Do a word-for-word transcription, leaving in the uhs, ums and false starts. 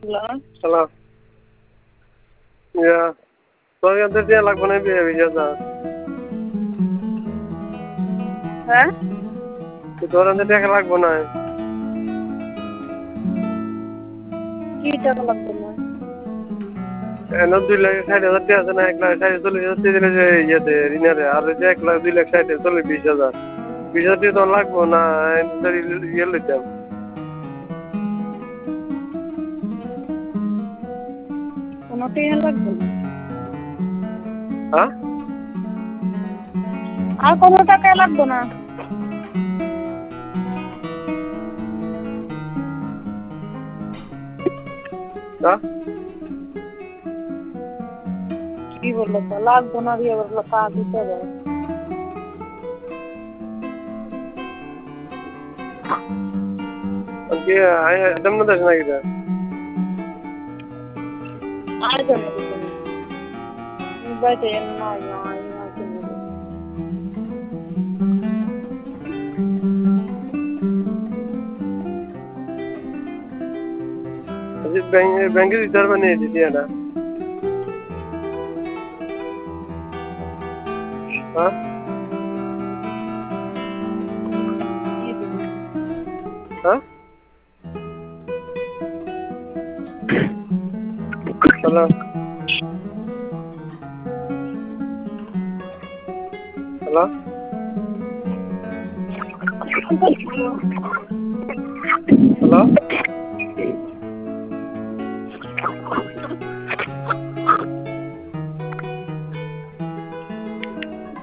Hello? Hello. Yeah. So you have to like one of the Huh? You don't have to like one. কি টাকা লাগবে না? And not do like I don't have to like I told you yesterday, you know, I reject like do like I told you each other. Because you don't like one and very yellow them. কোনো টাকা লাগবে না। Huh? আর কোনো টাকা লাগবে না। Huh? কি বললো তো লাগবে না দিয়ে বললো তা দিতে হবে। Okay, I don't know that's like that. আর কেন দিতে না? বাইতে না না না কেন দিতে? Bank bank is reserve नहीं देती है ना? हाँ? Huh? Hello. Hello. Hello.